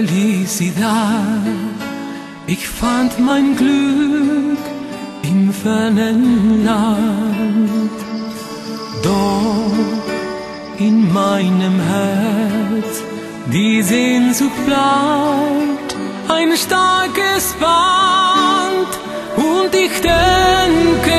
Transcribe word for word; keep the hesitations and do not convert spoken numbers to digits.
Felicidad. Ich fand mein Glück im fernen Land. Doch in meinem Herz die Sehnsucht bleibt ein starkes Band. Und ich denke